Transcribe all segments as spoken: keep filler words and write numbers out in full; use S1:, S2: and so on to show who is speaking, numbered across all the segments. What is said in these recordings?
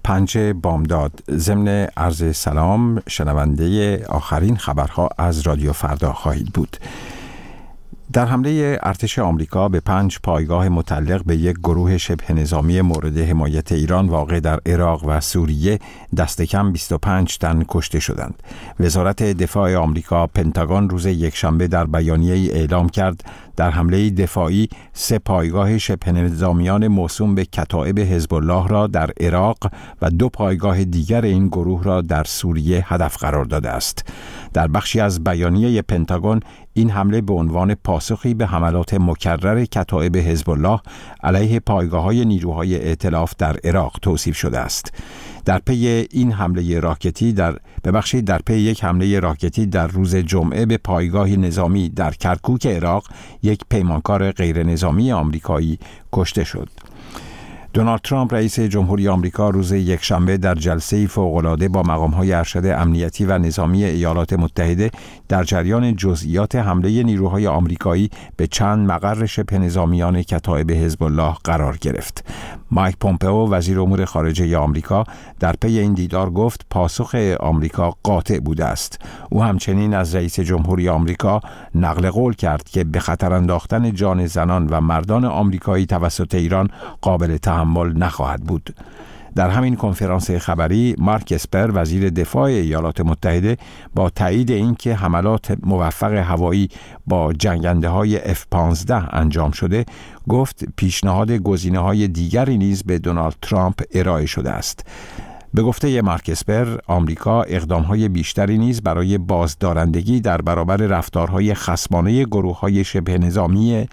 S1: پنج بامداد. ضمن عرض سلام، شنونده آخرین خبرها از رادیو فردا خواهید بود. در حمله ارتش آمریکا به پنج پایگاه متعلق به یک گروه شبه نظامی مورد حمایت ایران واقع در عراق و سوریه دست کم بیست و پنج تن کشته شدند. وزارت دفاع آمریکا پنتاگون روز یکشنبه در بیانیه‌ای اعلام کرد در حمله دفاعی سه پایگاه شبه نظامیان موسوم به کتائب حزب الله را در عراق و دو پایگاه دیگر این گروه را در سوریه هدف قرار داده است. در بخشی از بیانیه پنتاگون این حمله به عنوان پاسخی به حملات مکرر کتائب حزب الله علیه پایگاه‌های نیروهای ائتلاف در عراق توصیف شده است. در پی این حمله راکتی در ببخشید در پی یک حمله راکتی در روز جمعه به پایگاه نظامی در کرکوک عراق یک پیمانکار غیر نظامی آمریکایی کشته شد. دونالد ترامپ رئیس جمهوری آمریکا روز یکشنبه در جلسه‌ای فوق‌العاده با مقام‌های ارشد امنیتی و نظامی ایالات متحده در جریان جزئیات حمله نیروهای آمریکایی به چند مقر شبه نظامیان کتائب حزب الله قرار گرفت. مایک پومپئو وزیر امور خارجه آمریکا در پی این دیدار گفت پاسخ آمریکا قاطع بوده است. او همچنین از رئیس جمهوری آمریکا نقل قول کرد که به خطر انداختن جان زنان و مردان آمریکایی توسط ایران قابل تحمل نخواهد بود. در همین کنفرانس خبری مارک اسپر وزیر دفاع ایالات متحده با تایید اینکه حملات موفق هوایی با جنگنده‌های اف پانزده انجام شده گفت پیشنهاد گزینه‌های دیگری نیز به دونالد ترامپ ارائه شده است. به گفته مارک اسپر آمریکا اقدام‌های بیشتری نیز برای بازدارندگی در برابر رفتارهای خصمانه گروه‌های شبه نظامی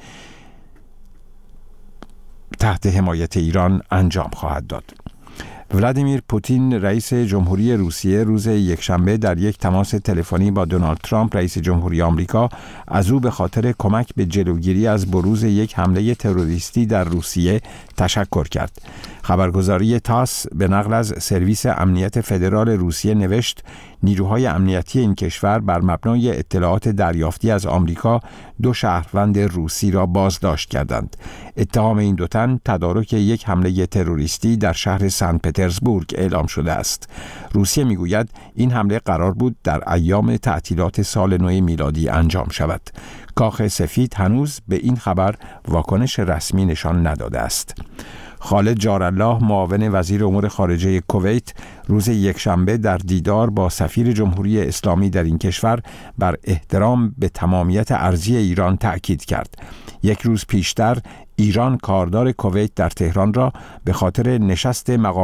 S1: تحت حمایت ایران انجام خواهد داد. ولادیمیر پوتین رئیس جمهوری روسیه روز یکشنبه در یک تماس تلفنی با دونالد ترامپ رئیس جمهوری آمریکا از او به خاطر کمک به جلوگیری از بروز یک حمله تروریستی در روسیه تشکر کرد. خبرگزاری تاس به نقل از سرویس امنیت فدرال روسیه نوشت نیروهای امنیتی این کشور بر مبنای اطلاعات دریافتی از آمریکا دو شهروند روسی را بازداشت کردند. اتهام این دو تن تدارک یک حمله تروریستی در شهر سن پترزبورگ اعلام شده است. روسیه میگوید این حمله قرار بود در ایام تعطیلات سال نو میلادی انجام شود. کاخ سفید هنوز به این خبر واکنش رسمی نشان نداده است. خالد جارالله معاون وزیر امور خارجه کویت روز یکشنبه در دیدار با سفیر جمهوری اسلامی در این کشور بر احترام به تمامیت ارضی ایران تأکید کرد. یک روز پیشتر ایران کاردار کویت در تهران را به خاطر نشست مقام